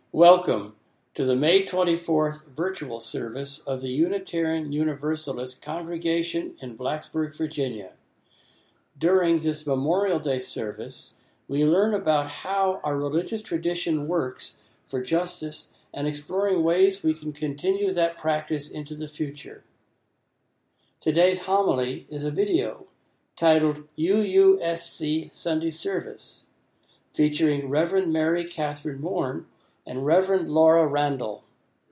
Welcome to the May 24th virtual service of the Unitarian Universalist Congregation in Blacksburg, Virginia. During this Memorial Day service, we learn about how our religious tradition works for justice and exploring ways we can continue that practice into the future. Today's homily is a video titled UUSC Sunday Service, featuring Reverend Mary Catherine Mourn and Reverend Laura Randall.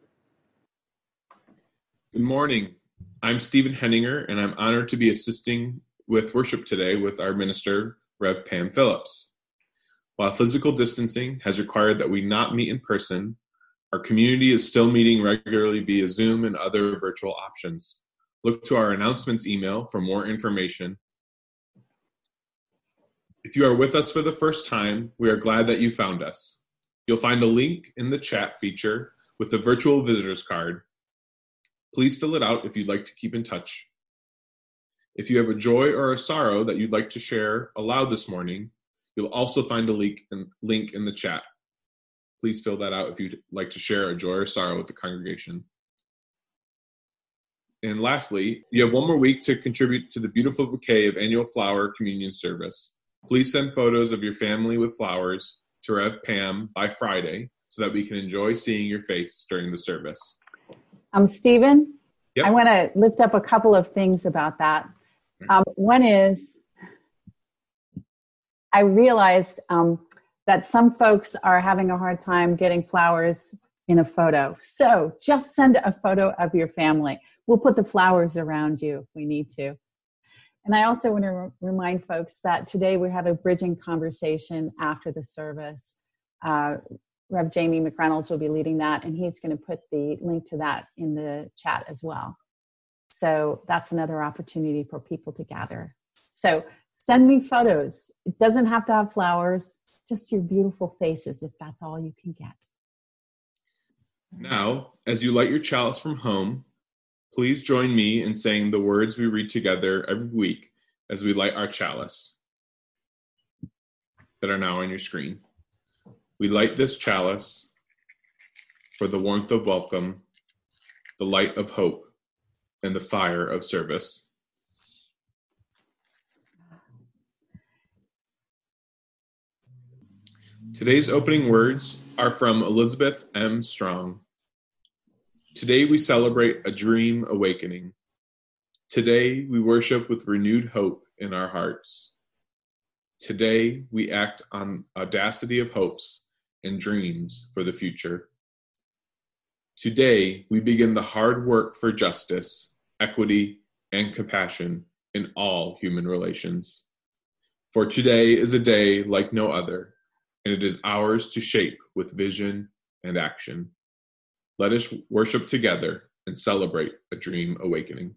Good morning. I'm Stephen Henninger, and I'm honored to be assisting with worship today with our minister, Rev. Pam Phillips. While physical distancing has required that we not meet in person, our community is still meeting regularly via Zoom and other virtual options. Look to our announcements email for more information. If you are with us for the first time, we are glad that you found us. You'll find a link in the chat feature with the virtual visitors card. Please fill it out if you'd like to keep in touch. If you have a joy or a sorrow that you'd like to share aloud this morning, you'll also find a link in the chat. Please fill that out if you'd like to share a joy or sorrow with the congregation. And lastly, you have one more week to contribute to the beautiful bouquet of annual flower communion service. Please send photos of your family with flowers to Rev. Pam by Friday so that we can enjoy seeing your face during the service. Stephen, Yep. I want to lift up a couple of things about that. One is, I realized that some folks are having a hard time getting flowers in a photo. So just send a photo of your family. We'll put the flowers around you if we need to. And I also want to remind folks that today we have a bridging conversation after the service. Rev. Jamie McReynolds will be leading that, and he's going to put the link to that in the chat as well. So that's another opportunity for people to gather. So send me photos. It doesn't have to have flowers, just your beautiful faces if that's all you can get. Now, as you light your chalice from home, please join me in saying the words we read together every week as we light our chalice that are now on your screen. We light this chalice for the warmth of welcome, the light of hope, and the fire of service. Today's opening words are from Elizabeth M. Strong. Today we celebrate a dream awakening. Today we worship with renewed hope in our hearts. Today we act on audacity of hopes and dreams for the future. Today we begin the hard work for justice, equity, and compassion in all human relations. For today is a day like no other, and it is ours to shape with vision and action. Let us worship together and celebrate a dream awakening.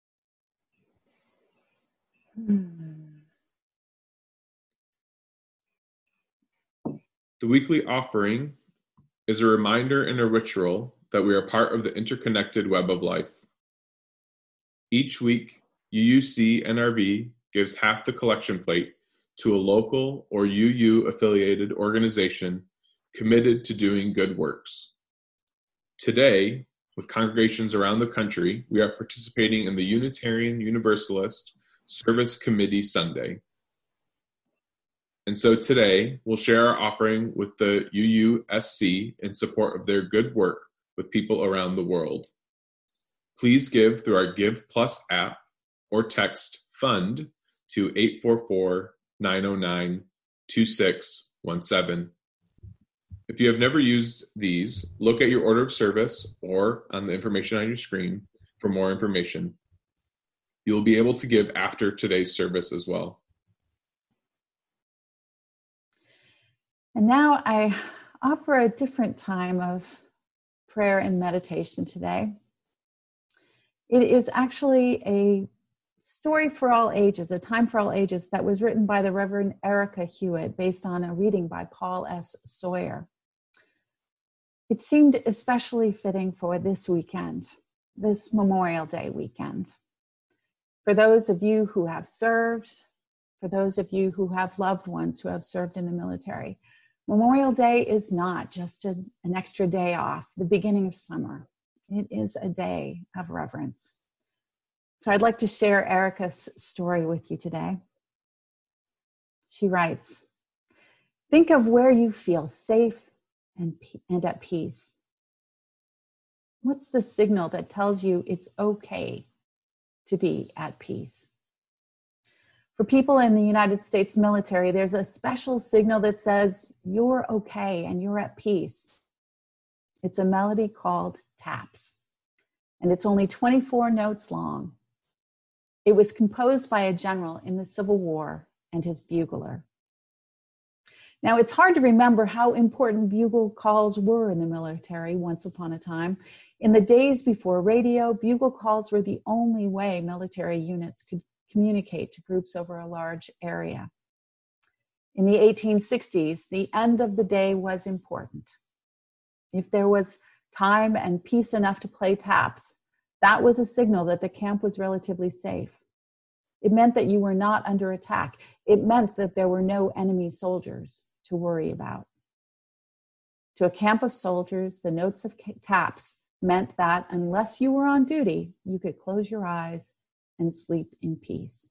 The weekly offering is a reminder and a ritual that we are part of the interconnected web of life. Each week, UUC NRV gives half the collection plate to a local or UU-affiliated organization committed to doing good works. Today, with congregations around the country, we are participating in the Unitarian Universalist Service Committee Sunday. And so today, we'll share our offering with the UUSC in support of their good work with people around the world. Please give through our Give Plus app or text FUND to 844-909-2617. If you have never used these, look at your order of service or on the information on your screen for more information. You will be able to give after today's service as well. And now I offer a different time of prayer and meditation today. It is actually a story for all ages, a time for all ages that was written by the Reverend Erica Hewitt based on a reading by Paul S. Sawyer. It seemed especially fitting for this weekend, this Memorial Day weekend. For those of you who have served, for those of you who have loved ones who have served in the military, Memorial Day is not just an extra day off, the beginning of summer. It is a day of reverence. So I'd like to share Erica's story with you today. She writes, think of where you feel safe and at peace. What's the signal that tells you it's okay to be at peace? For people in the United States military, there's a special signal that says you're okay and you're at peace. It's a melody called TAPS, and it's only 24 notes long. It was composed by a general in the Civil War and his bugler. Now, it's hard to remember how important bugle calls were in the military once upon a time. In the days before radio, bugle calls were the only way military units could communicate to groups over a large area. In the 1860s, the end of the day was important. If there was time and peace enough to play taps, that was a signal that the camp was relatively safe. It meant that you were not under attack. It meant that there were no enemy soldiers to worry about. To a camp of soldiers, the notes of taps meant that unless you were on duty, you could close your eyes and sleep in peace.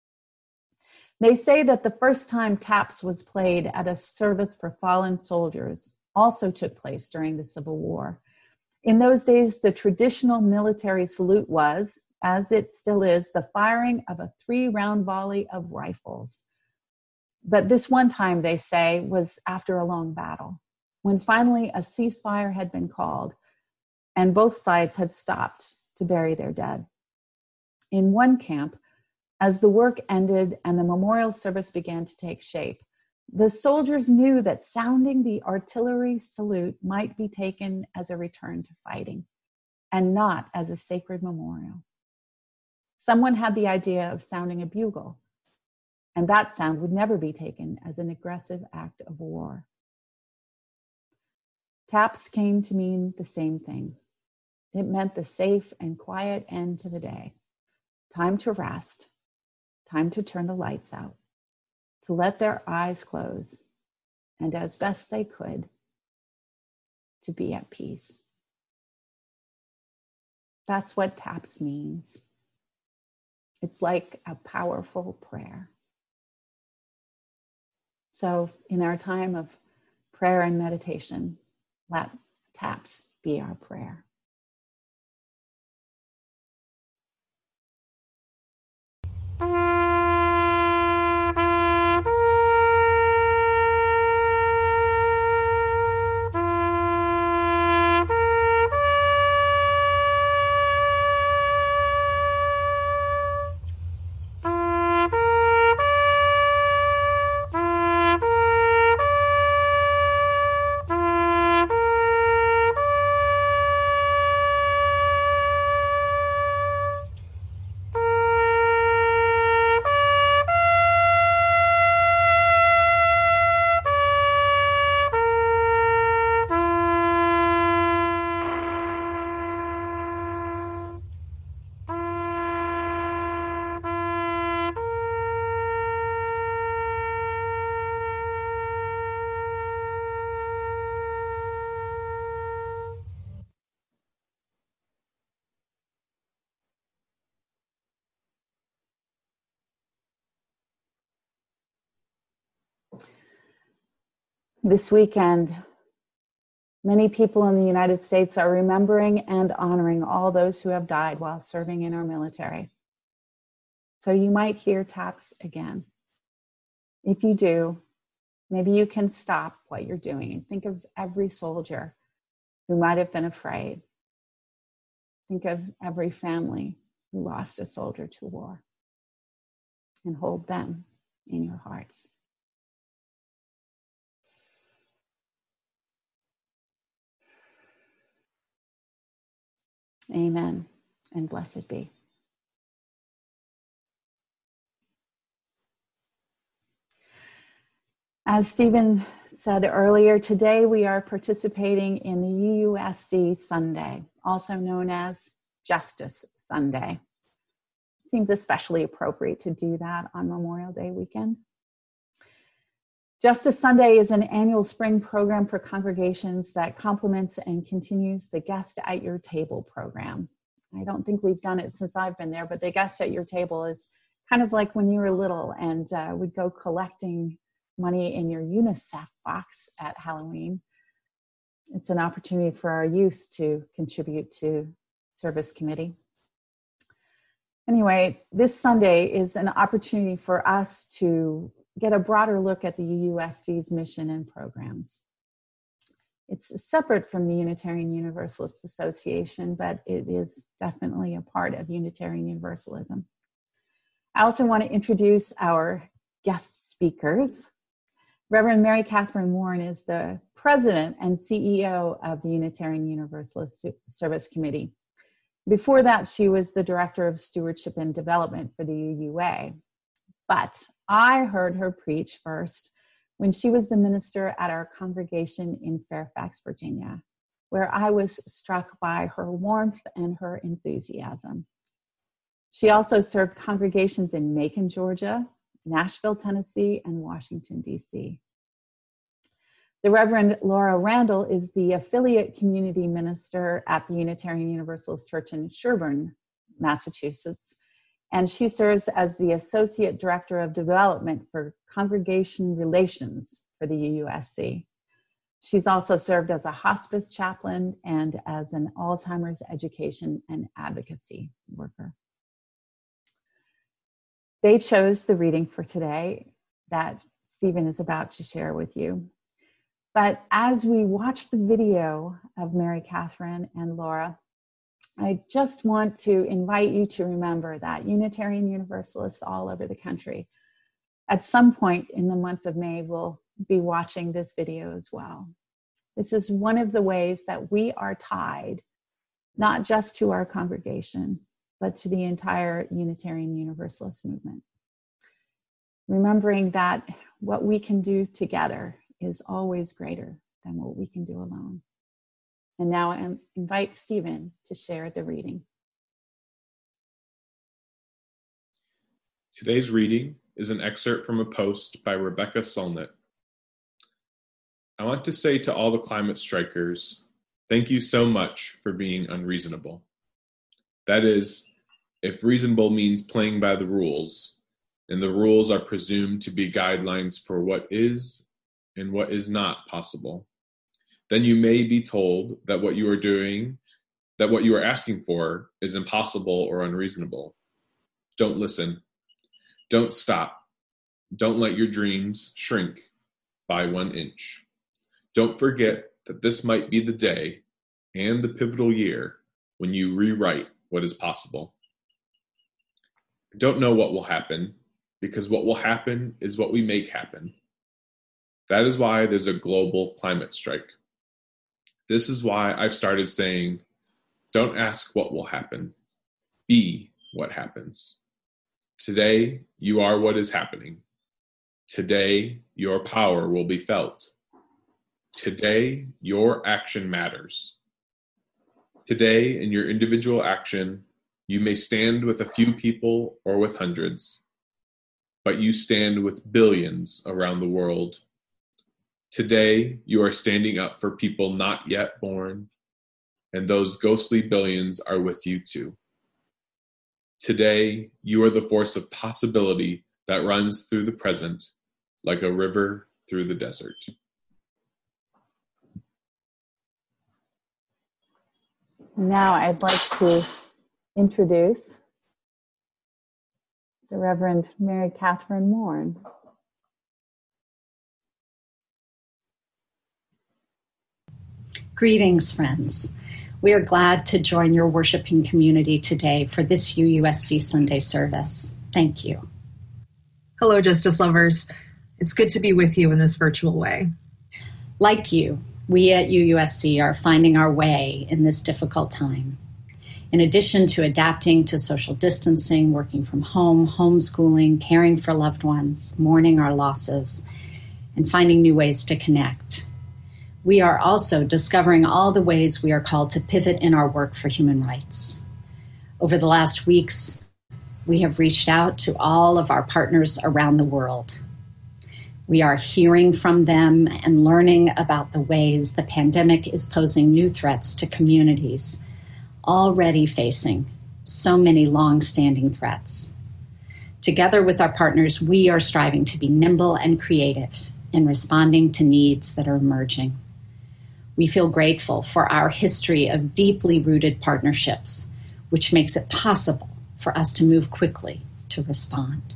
They say that the first time taps was played at a service for fallen soldiers also took place during the Civil War. In those days, the traditional military salute was, as it still is, the firing of a 3-round volley of rifles. But this one time, they say, was after a long battle, when finally a ceasefire had been called and both sides had stopped to bury their dead. In one camp, as the work ended and the memorial service began to take shape, the soldiers knew that sounding the artillery salute might be taken as a return to fighting and not as a sacred memorial. Someone had the idea of sounding a bugle, and that sound would never be taken as an aggressive act of war. Taps came to mean the same thing. It meant the safe and quiet end to the day. Time to rest, time to turn the lights out, to let their eyes close, and as best they could, to be at peace. That's what TAPS means. It's like a powerful prayer. So in our time of prayer and meditation, let TAPS be our prayer. This weekend, many people in the United States are remembering and honoring all those who have died while serving in our military. So you might hear taps again. If you do, maybe you can stop what you're doing and think of every soldier who might have been afraid. Think of every family who lost a soldier to war, and hold them in your hearts. Amen, and blessed be. As Stephen said earlier, today we are participating in the UUSC Sunday, also known as Justice Sunday. Seems especially appropriate to do that on Memorial Day weekend. Justice Sunday is an annual spring program for congregations that complements and continues the Guest at Your Table program. I don't think we've done it since I've been there, but the Guest at Your Table is kind of like when you were little and would go collecting money in your UNICEF box at Halloween. It's an opportunity for our youth to contribute to service committee. Anyway, this Sunday is an opportunity for us to get a broader look at the UUSC's mission and programs. It's separate from the Unitarian Universalist Association, but it is definitely a part of Unitarian Universalism. I also want to introduce our guest speakers. Reverend Mary Catherine Warren is the president and CEO of the Unitarian Universalist Service Committee. Before that, she was the director of stewardship and development for the UUA. But I heard her preach first when she was the minister at our congregation in Fairfax, Virginia, where I was struck by her warmth and her enthusiasm. She also served congregations in Macon, Georgia, Nashville, Tennessee, and Washington, D.C. The Reverend Laura Randall is the affiliate community minister at the Unitarian Universalist Church in Sherborn, Massachusetts, and she serves as the Associate Director of Development for Congregation Relations for the UUSC. She's also served as a hospice chaplain and as an Alzheimer's education and advocacy worker. They chose the reading for today that Stephen is about to share with you. But as we watch the video of Mary Catherine and Laura, I just want to invite you to remember that Unitarian Universalists all over the country, at some point in the month of May, will be watching this video as well. This is one of the ways that we are tied, not just to our congregation, but to the entire Unitarian Universalist movement. Remembering that what we can do together is always greater than what we can do alone. And now I invite Stephen to share the reading. Today's reading is an excerpt from a post by Rebecca Solnit. I want to say to all the climate strikers, thank you so much for being unreasonable. That is, if reasonable means playing by the rules, and the rules are presumed to be guidelines for what is and what is not possible, then you may be told that what you are doing, that what you are asking for is impossible or unreasonable. Don't listen. Don't stop. Don't let your dreams shrink by 1 inch. Don't forget that this might be the day and the pivotal year when you rewrite what is possible. I don't know what will happen, because what will happen is what we make happen. That is why there's a global climate strike. This is why I've started saying, don't ask what will happen. Be what happens. Today, you are what is happening. Today, your power will be felt. Today, your action matters. Today, in your individual action, you may stand with a few people or with hundreds, but you stand with billions around the world. Today, you are standing up for people not yet born, and those ghostly billions are with you too. Today, you are the force of possibility that runs through the present like a river through the desert. Now I'd like to introduce the Reverend Mary Catherine Warren. Greetings, friends. We are glad to join your worshiping community today for this UUSC Sunday service. Thank you. Hello, Justice Lovers. It's good to be with you in this virtual way. Like you, we at UUSC are finding our way in this difficult time. In addition to adapting to social distancing, working from home, homeschooling, caring for loved ones, mourning our losses, and finding new ways to connect, we are also discovering all the ways we are called to pivot in our work for human rights. Over the last weeks, we have reached out to all of our partners around the world. We are hearing from them and learning about the ways the pandemic is posing new threats to communities already facing so many long-standing threats. Together with our partners, we are striving to be nimble and creative in responding to needs that are emerging. We feel grateful for our history of deeply rooted partnerships, which makes it possible for us to move quickly to respond.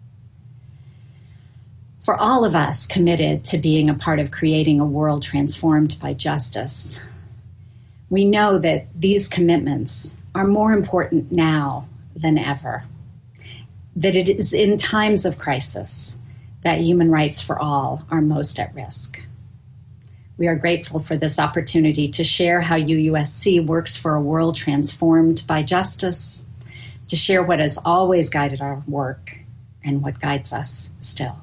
For all of us committed to being a part of creating a world transformed by justice, we know that these commitments are more important now than ever, that it is in times of crisis that human rights for all are most at risk. We are grateful for this opportunity to share how UUSC works for a world transformed by justice, to share what has always guided our work and what guides us still.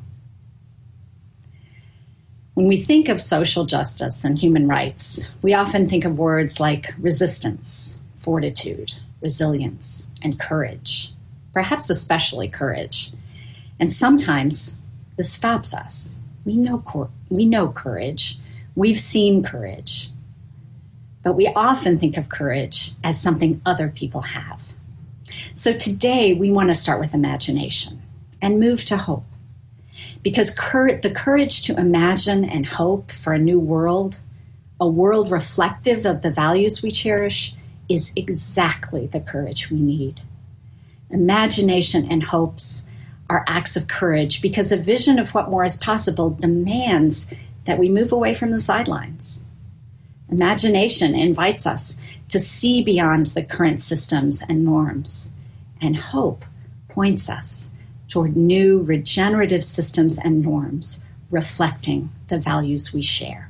When we think of social justice and human rights, we often think of words like resistance, fortitude, resilience, and courage, perhaps especially courage. And sometimes this stops us. We know courage. We've seen courage. But we often think of courage as something other people have. So today we want to start with imagination and move to hope. Because the courage to imagine and hope for a new world, a world reflective of the values we cherish, is exactly the courage we need. Imagination and hopes are acts of courage because a vision of what more is possible demands that we move away from the sidelines. Imagination invites us to see beyond the current systems and norms, and hope points us toward new regenerative systems and norms reflecting the values we share.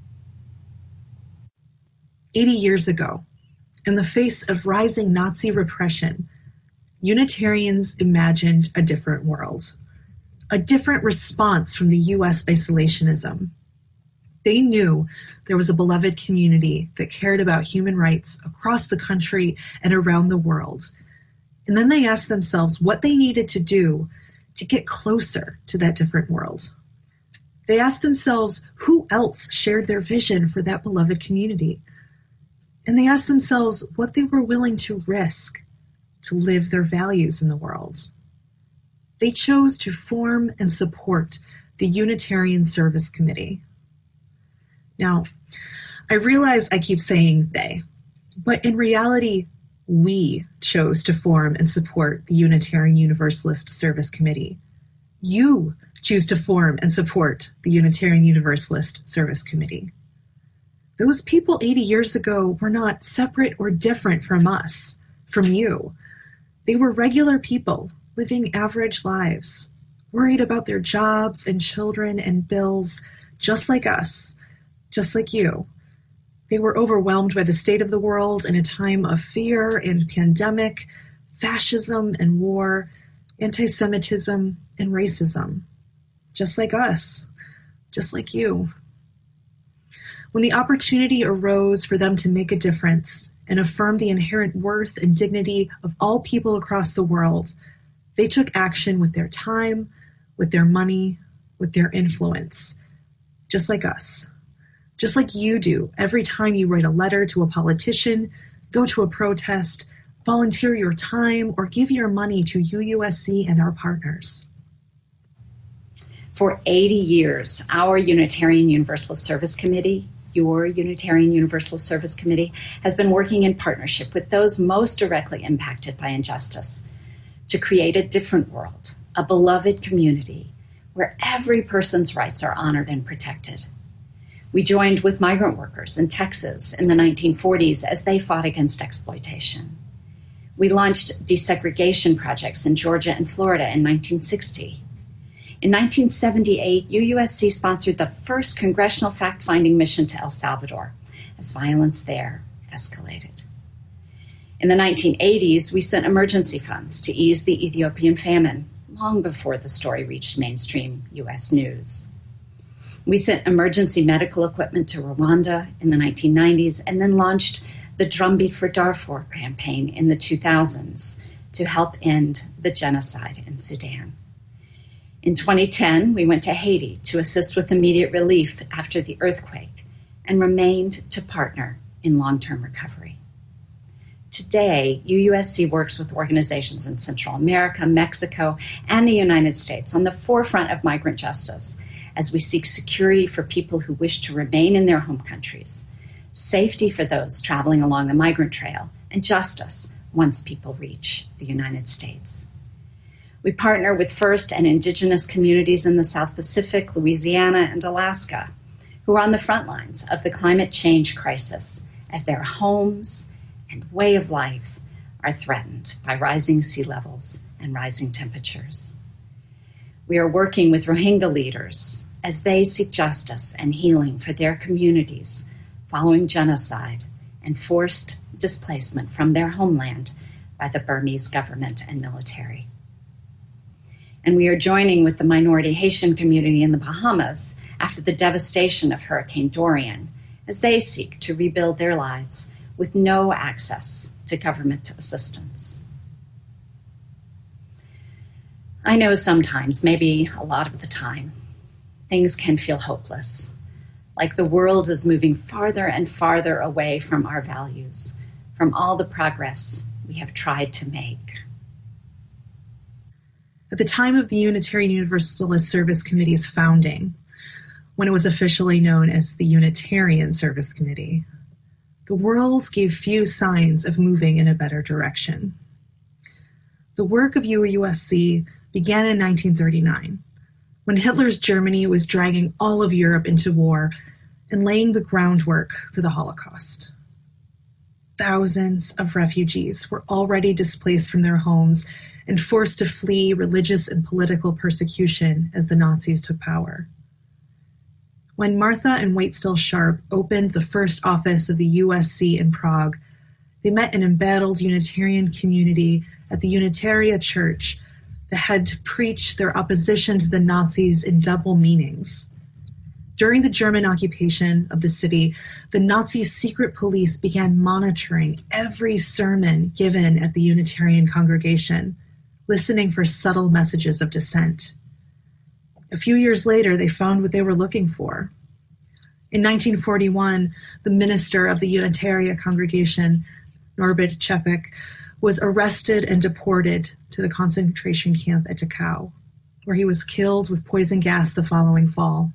80 years ago, in the face of rising Nazi repression, Unitarians imagined a different world, a different response from the U.S. isolationism. They knew there was a beloved community that cared about human rights across the country and around the world. And then they asked themselves what they needed to do to get closer to that different world. They asked themselves who else shared their vision for that beloved community. And they asked themselves what they were willing to risk to live their values in the world. They chose to form and support the Unitarian Service Committee. Now, I realize I keep saying they, but in reality, we chose to form and support the Unitarian Universalist Service Committee. You choose to form and support the Unitarian Universalist Service Committee. Those people 80 years ago were not separate or different from us, from you. They were regular people living average lives, worried about their jobs and children and bills, just like us, just like you. They were overwhelmed by the state of the world in a time of fear and pandemic, fascism and war, anti-Semitism and racism. Just like us, just like you. When the opportunity arose for them to make a difference and affirm the inherent worth and dignity of all people across the world, they took action with their time, with their money, with their influence, just like us. Just like you do every time you write a letter to a politician, go to a protest, volunteer your time, or give your money to UUSC and our partners. For 80 years, our Unitarian Universalist Service Committee, your Unitarian Universalist Service Committee, has been working in partnership with those most directly impacted by injustice to create a different world, a beloved community where every person's rights are honored and protected. We joined with migrant workers in Texas in the 1940s as they fought against exploitation. We launched desegregation projects in Georgia and Florida in 1960. In 1978, UUSC sponsored the first congressional fact-finding mission to El Salvador as violence there escalated. In the 1980s, we sent emergency funds to ease the Ethiopian famine long before the story reached mainstream U.S. news. We sent emergency medical equipment to Rwanda in the 1990s and then launched the Drumbeat for Darfur campaign in the 2000s to help end the genocide in Sudan. In 2010, we went to Haiti to assist with immediate relief after the earthquake and remained to partner in long-term recovery. Today, UUSC works with organizations in Central America, Mexico, and the United States on the forefront of migrant justice as we seek security for people who wish to remain in their home countries, safety for those traveling along the migrant trail, and justice once people reach the United States. We partner with First and Indigenous communities in the South Pacific, Louisiana, and Alaska, who are on the front lines of the climate change crisis as their homes and way of life are threatened by rising sea levels and rising temperatures. We are working with Rohingya leaders as they seek justice and healing for their communities following genocide and forced displacement from their homeland by the Burmese government and military. And we are joining with the minority Haitian community in the Bahamas after the devastation of Hurricane Dorian as they seek to rebuild their lives with no access to government assistance. I know sometimes, maybe a lot of the time, things can feel hopeless, like the world is moving farther and farther away from our values, from all the progress we have tried to make. At the time of the Unitarian Universalist Service Committee's founding, when it was officially known as the Unitarian Service Committee, the world gave few signs of moving in a better direction. The work of UUSC began in 1939, when Hitler's Germany was dragging all of Europe into war and laying the groundwork for the Holocaust. Thousands of refugees were already displaced from their homes and forced to flee religious and political persecution as the Nazis took power. When Martha and Waitstill Sharp opened the first office of the USC in Prague, they met an embattled Unitarian community at the Unitaria Church that had to preach their opposition to the Nazis in double meanings. During the German occupation of the city, the Nazi secret police began monitoring every sermon given at the Unitarian congregation, listening for subtle messages of dissent. A few years later, they found what they were looking for. In 1941, the minister of the Unitaria congregation, Norbert Čepek, was arrested and deported to the concentration camp at Dachau, where he was killed with poison gas the following fall.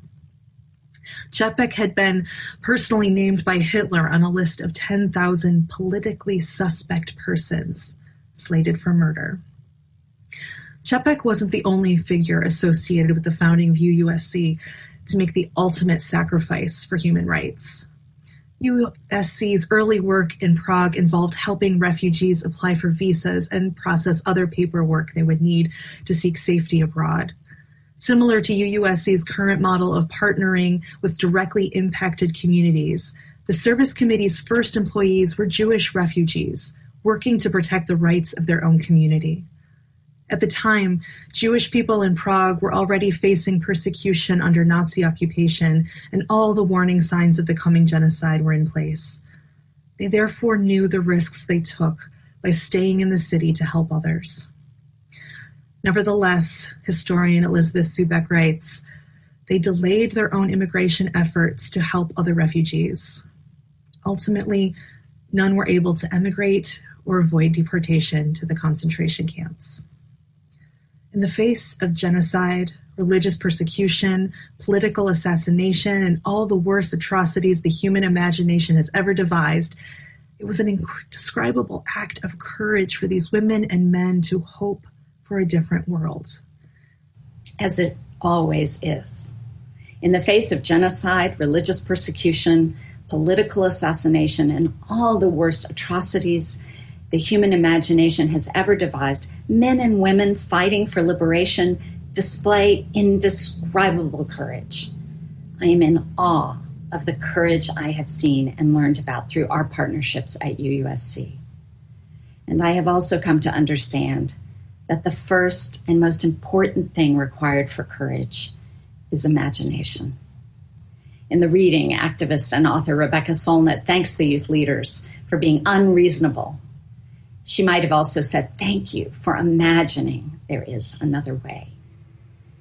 Čepek had been personally named by Hitler on a list of 10,000 politically suspect persons slated for murder. Čepek wasn't the only figure associated with the founding of UUSC to make the ultimate sacrifice for human rights. UUSC's early work in Prague involved helping refugees apply for visas and process other paperwork they would need to seek safety abroad. Similar to UUSC's current model of partnering with directly impacted communities, the Service Committee's first employees were Jewish refugees working to protect the rights of their own community. At the time, Jewish people in Prague were already facing persecution under Nazi occupation, and all the warning signs of the coming genocide were in place. They therefore knew the risks they took by staying in the city to help others. Nevertheless, historian Elizabeth Subek writes, they delayed their own immigration efforts to help other refugees. Ultimately, none were able to emigrate or avoid deportation to the concentration camps. In the face of genocide, religious persecution, political assassination, and all the worst atrocities the human imagination has ever devised, it was an indescribable act of courage for these women and men to hope for a different world. As it always is. In the face of genocide, religious persecution, political assassination, and all the worst atrocities the human imagination has ever devised, men and women fighting for liberation display indescribable courage. I am in awe of the courage I have seen and learned about through our partnerships at UUSC. And I have also come to understand that the first and most important thing required for courage is imagination. In the reading, activist and author Rebecca Solnit thanks the youth leaders for being unreasonable. She might have also said, thank you for imagining there is another way.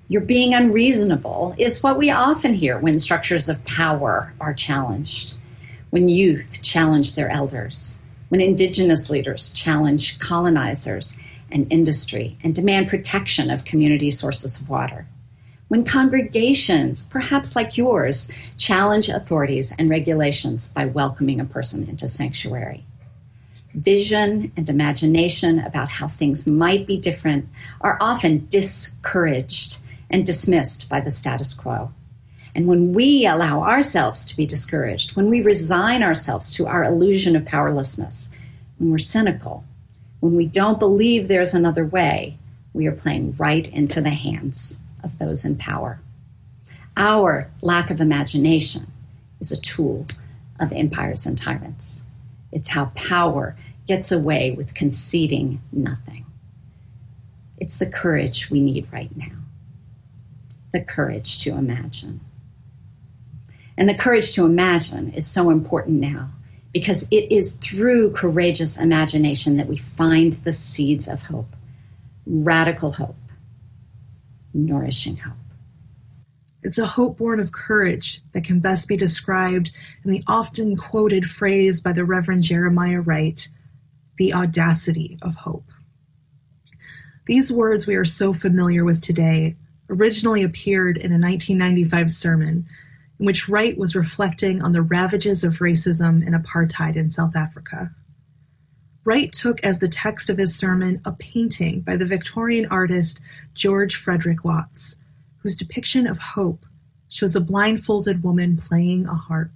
You're being unreasonable is what we often hear when structures of power are challenged, when youth challenge their elders, when indigenous leaders challenge colonizers and industry and demand protection of community sources of water, when congregations, perhaps like yours, challenge authorities and regulations by welcoming a person into sanctuary. Vision and imagination about how things might be different are often discouraged and dismissed by the status quo. And when we allow ourselves to be discouraged, when we resign ourselves to our illusion of powerlessness, when we're cynical, when we don't believe there's another way, we are playing right into the hands of those in power. Our lack of imagination is a tool of empires and tyrants. It's how power gets away with conceding nothing. It's the courage we need right now. The courage to imagine. And the courage to imagine is so important now because it is through courageous imagination that we find the seeds of hope, radical hope, nourishing hope. It's a hope born of courage that can best be described in the often quoted phrase by the Reverend Jeremiah Wright, the audacity of hope. These words we are so familiar with today originally appeared in a 1995 sermon in which Wright was reflecting on the ravages of racism and apartheid in South Africa. Wright took as the text of his sermon a painting by the Victorian artist George Frederick Watts, whose depiction of hope shows a blindfolded woman playing a harp.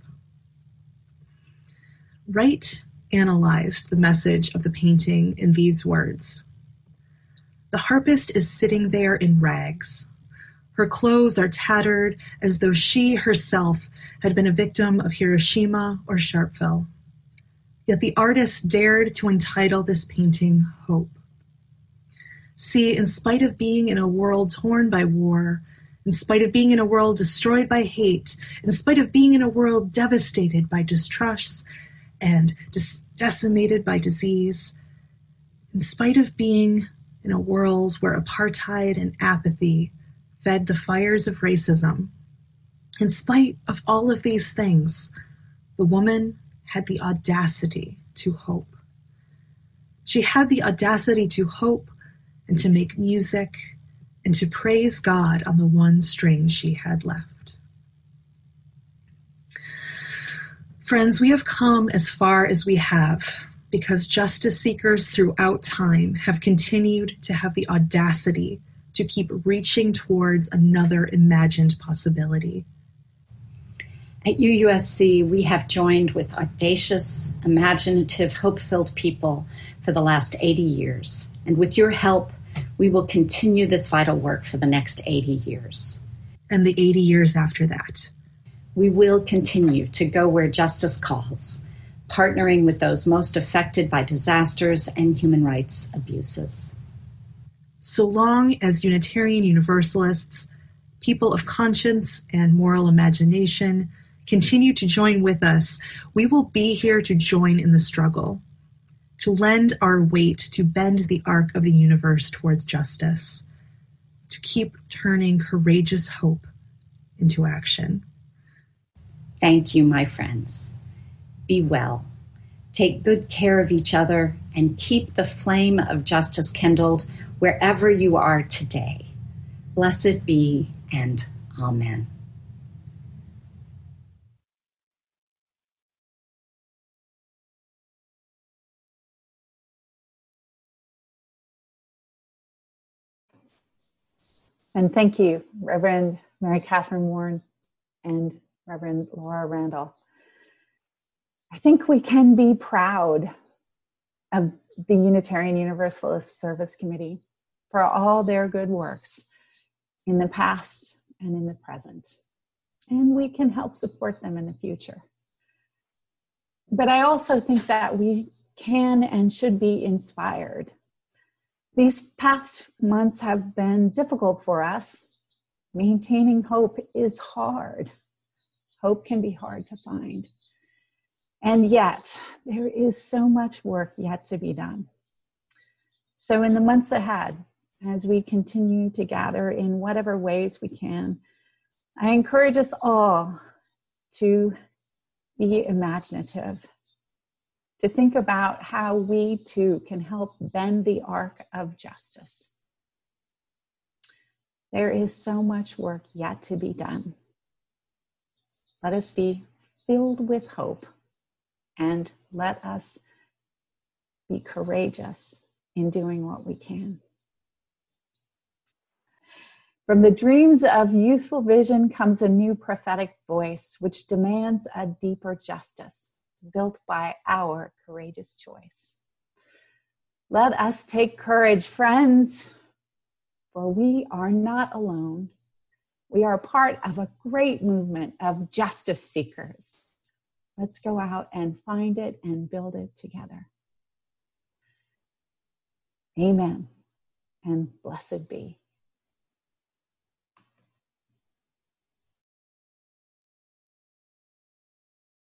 Wright analyzed the message of the painting in these words. The harpist is sitting there in rags. Her clothes are tattered as though she herself had been a victim of Hiroshima or Sharpeville. Yet the artist dared to entitle this painting Hope. See, in spite of being in a world torn by war, in spite of being in a world destroyed by hate, in spite of being in a world devastated by distrust and decimated by disease, in spite of being in a world where apartheid and apathy fed the fires of racism, in spite of all of these things, the woman had the audacity to hope. She had the audacity to hope and to make music and to praise God on the one string she had left. Friends, we have come as far as we have because justice seekers throughout time have continued to have the audacity to keep reaching towards another imagined possibility. At UUSC, we have joined with audacious, imaginative, hope-filled people for the last 80 years. And with your help, we will continue this vital work for the next 80 years. And the 80 years after that. We will continue to go where justice calls, partnering with those most affected by disasters and human rights abuses. So long as Unitarian Universalists, people of conscience and moral imagination, continue to join with us, we will be here to join in the struggle, to lend our weight to bend the arc of the universe towards justice, to keep turning courageous hope into action. Thank you, my friends. Be well. Take good care of each other and keep the flame of justice kindled wherever you are today. Blessed be and amen. And thank you, Reverend Mary Catherine Warren and Reverend Laura Randall. I think we can be proud of the Unitarian Universalist Service Committee for all their good works in the past and in the present. And we can help support them in the future. But I also think that we can and should be inspired. These past months have been difficult for us. Maintaining hope is hard. Hope can be hard to find. And yet, there is so much work yet to be done. So in the months ahead, as we continue to gather in whatever ways we can, I encourage us all to be imaginative, to think about how we too can help bend the arc of justice. There is so much work yet to be done. Let us be filled with hope, and let us be courageous in doing what we can. From the dreams of youthful vision comes a new prophetic voice, which demands a deeper justice built by our courageous choice. Let us take courage, friends, for we are not alone. We are part of a great movement of justice seekers. Let's go out and find it and build it together. Amen, and blessed be.